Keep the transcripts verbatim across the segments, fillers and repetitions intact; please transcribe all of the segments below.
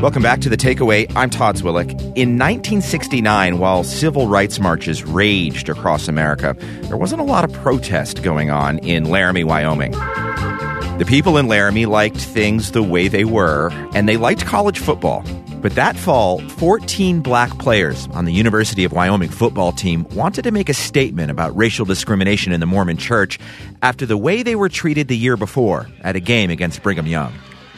Welcome back to The Takeaway. I'm Todd Zwillich. In nineteen sixty-nine, while civil rights marches raged across America, there wasn't a lot of protest going on in Laramie, Wyoming. The people in Laramie liked things the way they were, and they liked college football. But that fall, fourteen black players on the University of Wyoming football team wanted to make a statement about racial discrimination in the Mormon Church after the way they were treated the year before at a game against Brigham Young.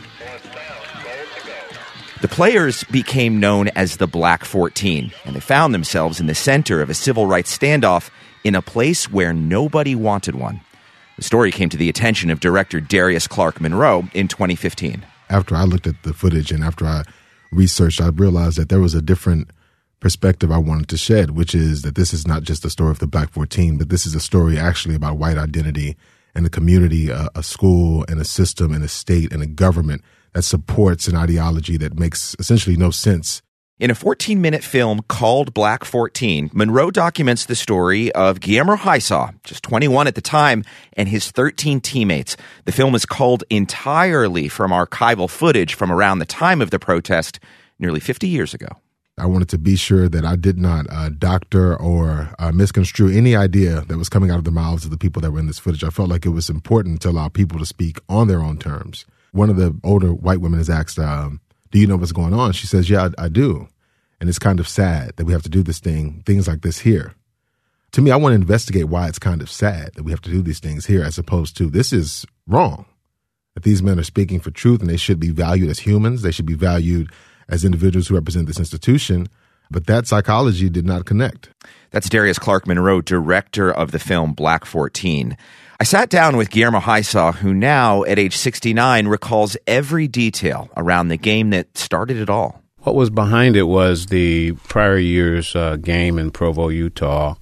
The players became known as the Black fourteen, and they found themselves in the center of a civil rights standoff in a place where nobody wanted one. The story came to the attention of director Darius Clark Monroe in twenty fifteen. After I looked at the footage and after I researched, I realized that there was a different perspective I wanted to shed, which is that this is not just a story of the Black fourteen, but this is a story actually about white identity and a community, a, a school and a system and a state and a government that supports an ideology that makes essentially no sense. In a fourteen-minute film called Black fourteen, Monroe documents the story of Guillermo Haisaw, just twenty-one at the time, and his thirteen teammates. The film is culled entirely from archival footage from around the time of the protest, nearly fifty years ago. I wanted to be sure that I did not uh, doctor or uh, misconstrue any idea that was coming out of the mouths of the people that were in this footage. I felt like it was important to allow people to speak on their own terms. One of the older white women is asked, um, do you know what's going on? She says, yeah, I, I do. And it's kind of sad that we have to do this thing, things like this here. To me, I want to investigate why it's kind of sad that we have to do these things here as opposed to this is wrong. That these men are speaking for truth and they should be valued as humans. They should be valued as individuals who represent this institution. But that psychology did not connect. That's Darius Clark Monroe, director of the film Black fourteen. I sat down with Guillermo Haisaw, who now, at age sixty-nine, recalls every detail around the game that started it all. What was behind it was the prior year's uh, game in Provo, Utah,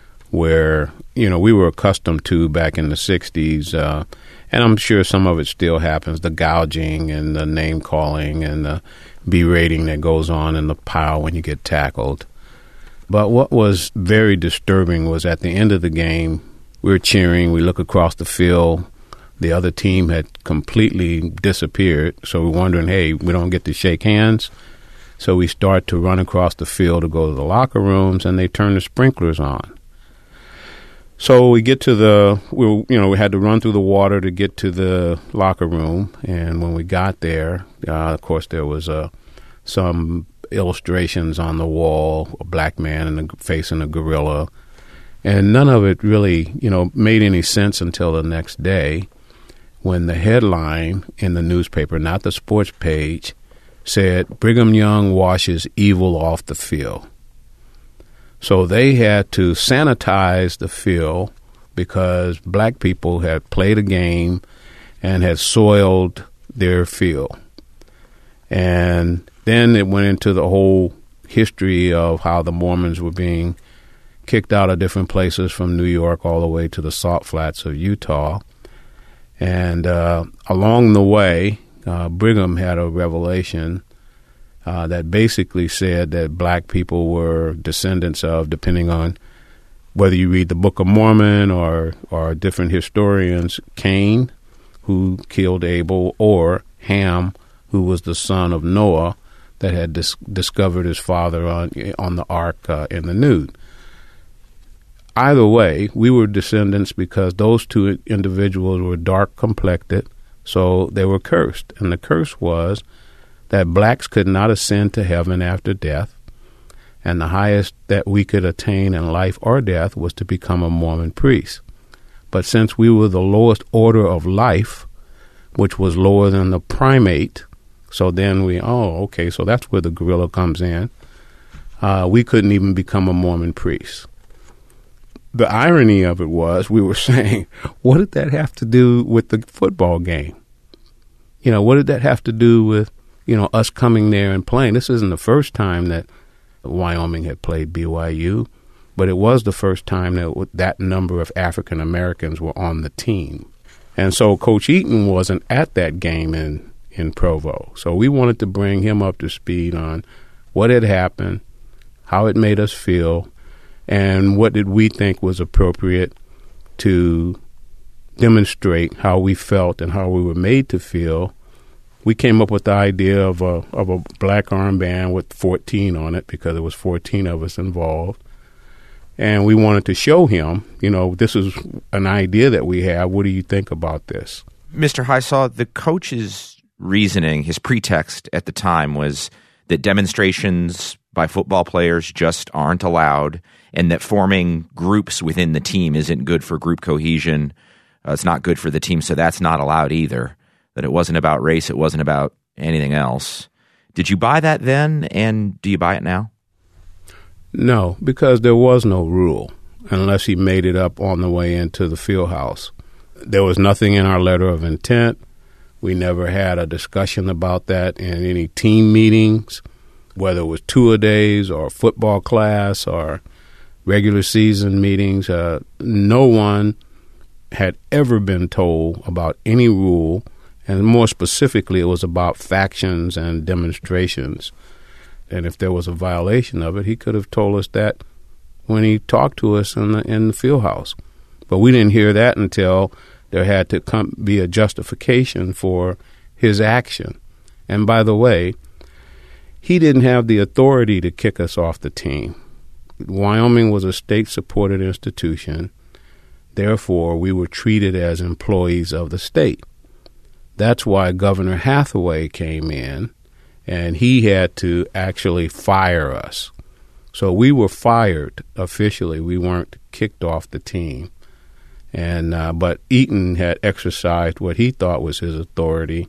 where, you know, we were accustomed to back in the sixties, uh, and I'm sure some of it still happens, the gouging and the name-calling and the berating that goes on in the pile when you get tackled. But what was very disturbing was at the end of the game, we were cheering, we look across the field, the other team had completely disappeared, so we're wondering, hey, we don't get to shake hands. So we start to run across the field to go to the locker rooms, and they turn the sprinklers on. So we get to the, we you know, we had to run through the water to get to the locker room, and when we got there, uh, of course, there was uh, some illustrations on the wall, a black man and a, facing a gorilla, and none of it really, you know, made any sense until the next day when the headline in the newspaper, not the sports page, said, Brigham Young washes evil off the field. So they had to sanitize the field because black people had played a game and had soiled their field. And then it went into the whole history of how the Mormons were being kicked out of different places from New York all the way to the Salt Flats of Utah. And uh, along the way, uh, Brigham had a revelation uh, that basically said that black people were descendants of, depending on whether you read the Book of Mormon or, or different historians, Cain, who killed Abel, or Ham, who was the son of Noah that had dis- discovered his father on, on the ark uh, in the nude. Either way, we were descendants because those two individuals were dark-complected, so they were cursed. And the curse was that blacks could not ascend to heaven after death, and the highest that we could attain in life or death was to become a Mormon priest. But since we were the lowest order of life, which was lower than the primate, so then we, oh, okay, so that's where the gorilla comes in, uh, we couldn't even become a Mormon priest. The irony of it was we were saying, what did that have to do with the football game? You know, what did that have to do with, you know, us coming there and playing? This isn't the first time that Wyoming had played B Y U, but it was the first time that that number of African Americans were on the team. And so Coach Eaton wasn't at that game in, in Provo. So we wanted to bring him up to speed on what had happened, how it made us feel, and what did we think was appropriate to demonstrate how we felt and how we were made to feel we came up with the idea of a of a black armband with fourteen on it because there was fourteen of us involved. And we wanted to show him, you know, this is an idea that we have. What do you think about this? Mister Highsaw, the coach's reasoning, his pretext at the time was that demonstrations by football players just aren't allowed and that forming groups within the team isn't good for group cohesion. Uh, it's not good for the team, so that's not allowed either. That it wasn't about race, it wasn't about anything else. Did you buy that then, and do you buy it now? No, because there was no rule unless he made it up on the way into the field house. There was nothing in our letter of intent. We never had a discussion about that in any team meetings, whether it was two-a-days or football class or regular season meetings. Uh, no one had ever been told about any rule, and more specifically, it was about factions and demonstrations. And if there was a violation of it, he could have told us that when he talked to us in the in the field house. But we didn't hear that until there had to come be a justification for his action. And by the way, he didn't have the authority to kick us off the team. Wyoming was a state-supported institution. Therefore, we were treated as employees of the state. That's why Governor Hathaway came in, and he had to actually fire us. So we were fired officially. We weren't kicked off the team. And uh, but Eaton had exercised what he thought was his authority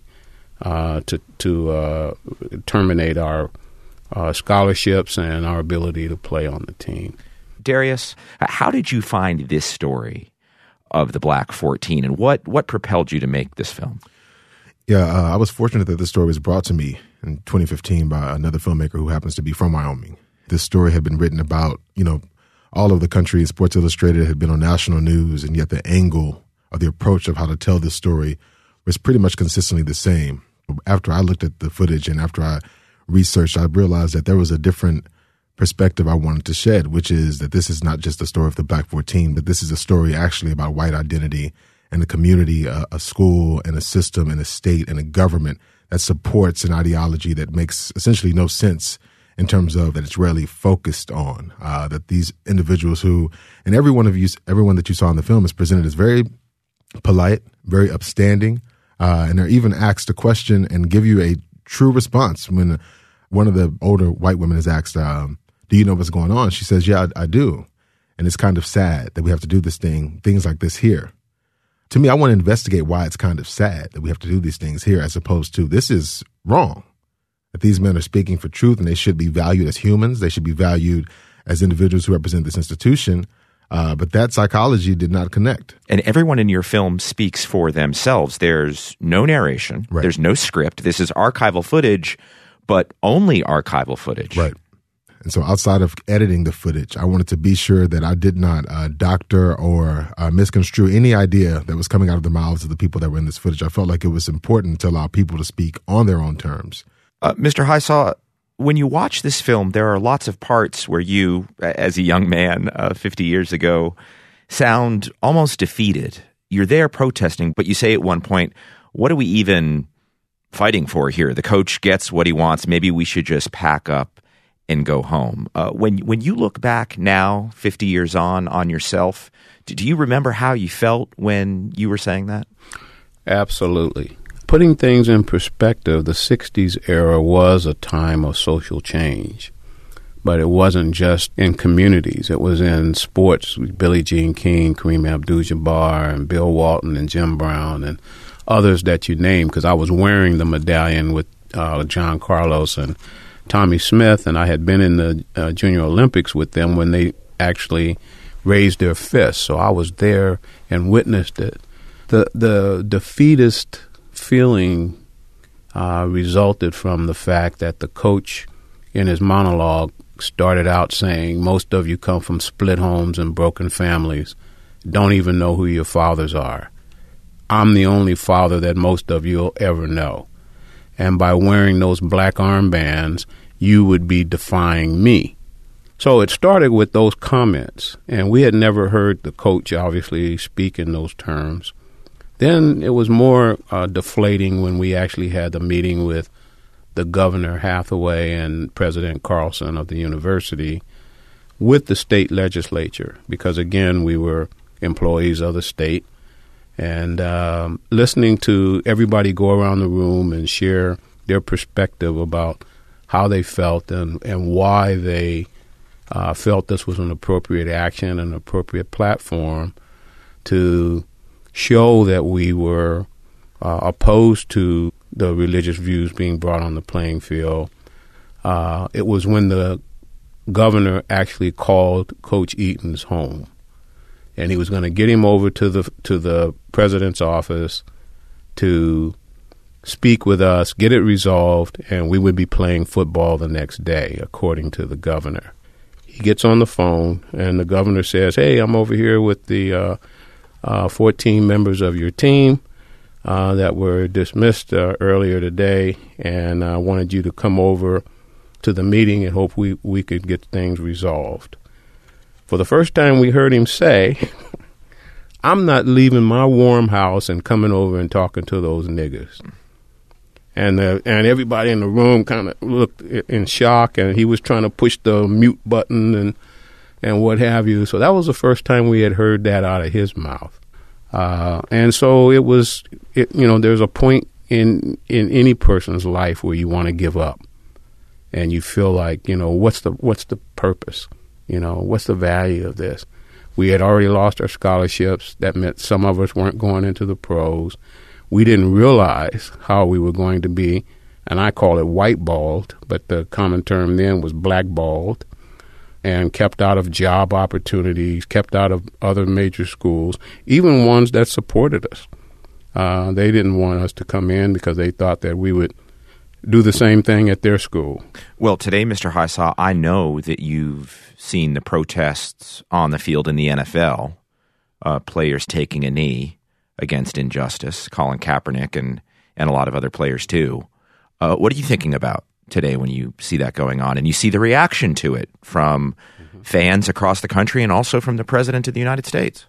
uh, to to uh, terminate our uh, scholarships and our ability to play on the team. Darius, how did you find this story of the Black fourteen, and what what propelled you to make this film? Yeah, uh, I was fortunate that this story was brought to me in twenty fifteen by another filmmaker who happens to be from Wyoming. This story had been written about, you know, all over the country. Sports Illustrated had been on national news, and yet the angle or the approach of how to tell this story was pretty much consistently the same. After I looked at the footage and after I researched, I realized that there was a different perspective I wanted to shed, which is that this is not just a story of the Black fourteen, but this is a story actually about white identity and a community, a, a school and a system and a state and a government that supports an ideology that makes essentially no sense in terms of that it's rarely focused on, uh, that these individuals who, and every one of you, everyone that you saw in the film is presented as very polite, very upstanding, uh, and they're even asked a question and give you a true response. When one of the older white women is asked, um, do you know what's going on? She says, yeah, I, I do. And it's kind of sad that we have to do this thing, things like this here. To me, I want to investigate why it's kind of sad that we have to do these things here, as opposed to this is wrong. That these men are speaking for truth and they should be valued as humans. They should be valued as individuals who represent this institution. Uh, but that psychology did not connect. And everyone in your film speaks for themselves. There's no narration. Right. There's no script. This is archival footage, but only archival footage. Right. And so outside of editing the footage, I wanted to be sure that I did not uh, doctor or uh, misconstrue any idea that was coming out of the mouths of the people that were in this footage. I felt like it was important to allow people to speak on their own terms. Uh, Mister Highsaw, when you watch this film, there are lots of parts where you, as a young man uh, fifty years ago, sound almost defeated. You're there protesting, but you say at one point, what are we even fighting for here? The coach gets what he wants. Maybe we should just pack up and go home. Uh, when when you look back now, fifty years on, on yourself, do, do you remember how you felt when you were saying that? Absolutely. Putting things in perspective, the sixties era was a time of social change. But it wasn't just in communities. It was in sports. Billie Jean King, Kareem Abdul-Jabbar, and Bill Walton, and Jim Brown, and others that you named, because I was wearing the medallion with uh, John Carlos and Tommy Smith, and I had been in the uh, Junior Olympics with them when they actually raised their fists. So I was there and witnessed it. The, the defeatist feeling uh, resulted from the fact that the coach in his monologue started out saying, most of you come from split homes and broken families, don't even know who your fathers are. I'm the only father that most of you will ever know. And by wearing those black armbands, you would be defying me. So it started with those comments, and we had never heard the coach obviously speak in those terms. Then it was more uh, deflating when we actually had the meeting with the Governor Hathaway and President Carlson of the university with the state legislature, because, again, we were employees of the state. And um, listening to everybody go around the room and share their perspective about how they felt and, and why they uh, felt this was an appropriate action, an appropriate platform to show that we were uh, opposed to the religious views being brought on the playing field. Uh, it was when the governor actually called Coach Eaton's home, and he was going to get him over to the to the president's office to speak with us, get it resolved, and we would be playing football the next day, according to the governor. He gets on the phone, and the governor says, "Hey, I'm over here with the uh, uh, fourteen members of your team uh, that were dismissed uh, earlier today, and I wanted you to come over to the meeting and hope we, we could get things resolved." For the first time, we heard him say, "I'm not leaving my warm house and coming over and talking to those niggers." And the, and everybody in the room kind of looked in shock, and he was trying to push the mute button and and what have you. So that was the first time we had heard that out of his mouth. Uh, and so it was, it, you know, there's a point in in any person's life where you want to give up, and you feel like, you know, what's the what's the purpose? You know, what's the value of this? We had already lost our scholarships. That meant some of us weren't going into the pros. We didn't realize how we were going to be, and I call it white-balled, but the common term then was black-balled, and kept out of job opportunities, kept out of other major schools, even ones that supported us. Uh, they didn't want us to come in because they thought that we would do the same thing at their school. Well, today, Mister Highsaw, I know that you've seen the protests on the field in the N F L, uh, players taking a knee against injustice, Colin Kaepernick and, and a lot of other players too. Uh, what are you thinking about today when you see that going on and you see the reaction to it from mm-hmm. fans across the country and also from the President of the United States?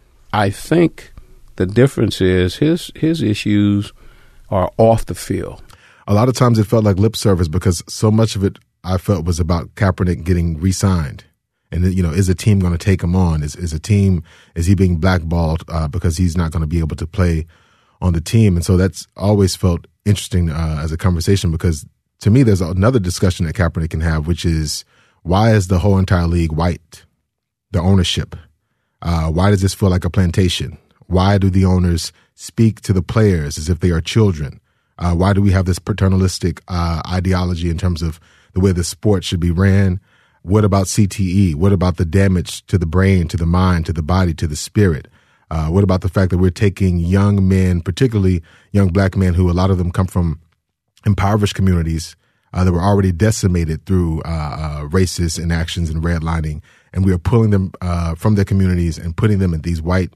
I think the difference is his his issues are off the field. A lot of times it felt like lip service because so much of it I felt was about Kaepernick getting re-signed. And, you know, is a team going to take him on? Is is a team, is he being blackballed uh, because he's not going to be able to play on the team? And so that's always felt interesting uh, as a conversation, because to me there's another discussion that Kaepernick can have, which is, why is the whole entire league white? The ownership. Uh, why does this feel like a plantation? Why do the owners speak to the players as if they are children? Uh, why do we have this paternalistic uh, ideology in terms of the way the sport should be ran? What about C T E? What about the damage to the brain, to the mind, to the body, to the spirit? Uh, what about the fact that we're taking young men, particularly young black men, who a lot of them come from impoverished communities uh, that were already decimated through uh, uh, racist inactions and redlining, and we are pulling them uh, from their communities and putting them in these white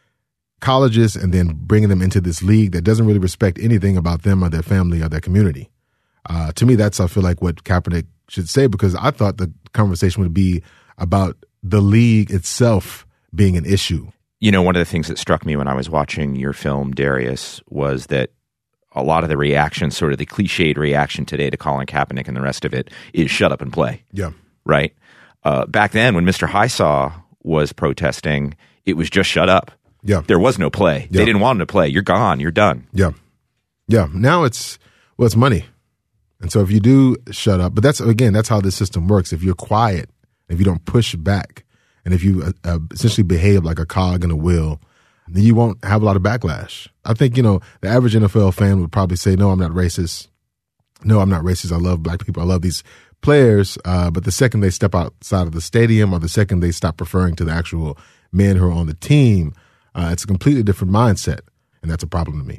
colleges and then bringing them into this league that doesn't really respect anything about them or their family or their community. Uh, to me, that's, I feel like, what Kaepernick should say, because I thought the conversation would be about the league itself being an issue. You know, one of the things that struck me when I was watching your film, Darius, was that a lot of the reaction, sort of the cliched reaction today to Colin Kaepernick and the rest of it, is shut up and play. Yeah. Right? Uh, back then, when Mister Highsaw was protesting, it was just shut up. Yeah. There was no play. Yeah. They didn't want him to play. You're gone. You're done. Yeah. Yeah. Now it's, well, it's money. And so if you do shut up, but that's, again, that's how this system works. If you're quiet, if you don't push back, and if you uh, uh, essentially behave like a cog in a wheel, then you won't have a lot of backlash. I think, you know, the average N F L fan would probably say, no, I'm not racist. No, I'm not racist. I love black people. I love these players. Uh, but the second they step outside of the stadium, or the second they stop referring to the actual men who are on the team, uh, it's a completely different mindset. And that's a problem to me.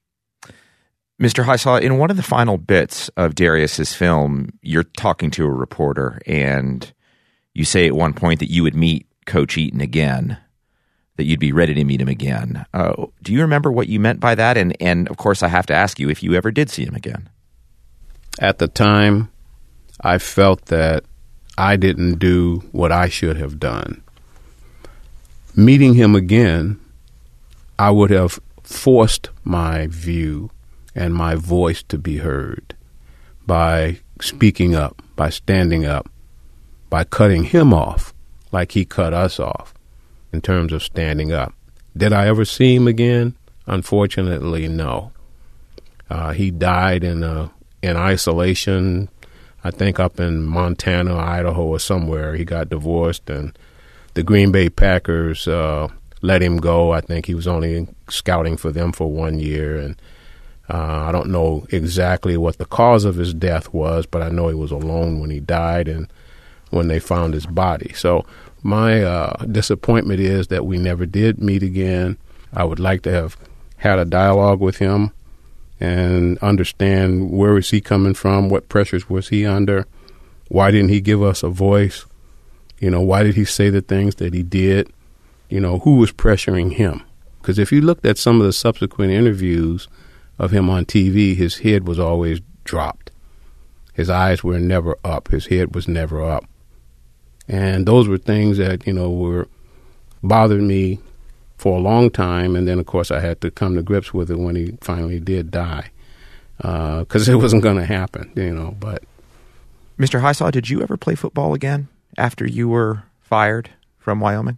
Mister Highsaw, in one of the final bits of Darius's film, you're talking to a reporter, and you say at one point that you would meet Coach Eaton again, that you'd be ready to meet him again. Uh, do you remember what you meant by that? And, and, of course, I have to ask you if you ever did see him again. At the time, I felt that I didn't do what I should have done. Meeting him again, I would have forced my view and my voice to be heard by speaking up, by standing up, by cutting him off like he cut us off in terms of standing up. Did I ever see him again? Unfortunately, no. Uh, he died in uh, in isolation, I think up in Montana, Idaho, or somewhere. He got divorced, and the Green Bay Packers uh, let him go. I think he was only scouting for them for one year, and uh, I don't know exactly what the cause of his death was, but I know he was alone when he died and when they found his body. So my uh, disappointment is that we never did meet again. I would like to have had a dialogue with him and understand where is he coming from, what pressures was he under, why didn't he give us a voice, you know, why did he say the things that he did, you know, who was pressuring him? Because if you looked at some of the subsequent interviews of him on T V, his head was always dropped. His eyes were never up. His head was never up. And those were things that, you know, were bothered me for a long time, and then, of course, I had to come to grips with it when he finally did die, because uh, it wasn't going to happen, you know. But Mister Highsaw, did you ever play football again after you were fired from Wyoming?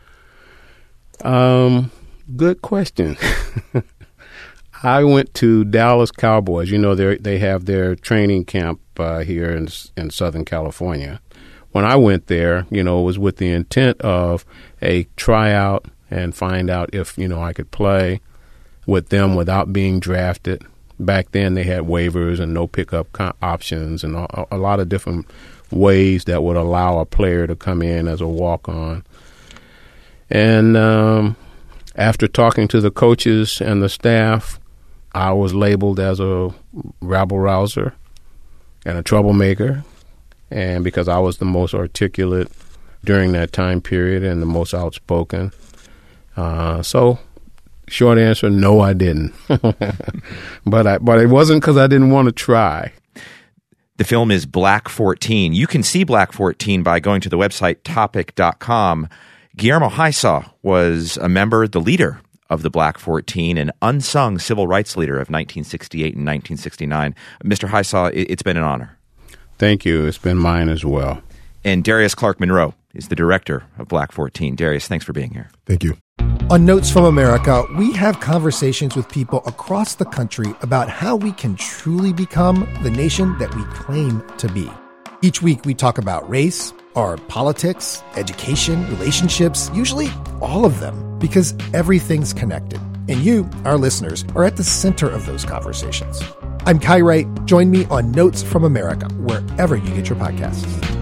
Um, good question. I went to Dallas Cowboys. You know, they they have their training camp uh, here in in Southern California. When I went there, you know, it was with the intent of a tryout and find out if, you know, I could play with them without being drafted. Back then they had waivers and no pickup co- options and a, a lot of different ways that would allow a player to come in as a walk-on. And um, after talking to the coaches and the staff, I was labeled as a rabble-rouser and a troublemaker, and because I was the most articulate during that time period and the most outspoken. Uh, so, short answer, no, I didn't. but I, but it wasn't because I didn't want to try. The film is Black fourteen. You can see Black fourteen by going to the website topic dot com. Guillermo Highsaw was a member, the leader of the Black fourteen, an unsung civil rights leader of nineteen sixty-eight and nineteen sixty-nine. Mister Highsaw, it's been an honor. Thank you. It's been mine as well. And Darius Clark Monroe is the director of Black fourteen. Darius, thanks for being here. Thank you. On Notes from America, we have conversations with people across the country about how we can truly become the nation that we claim to be. Each week, we talk about race, our politics, education, relationships, usually all of them, because everything's connected. And you, our listeners, are at the center of those conversations. I'm Kai Wright. Join me on Notes from America, wherever you get your podcasts.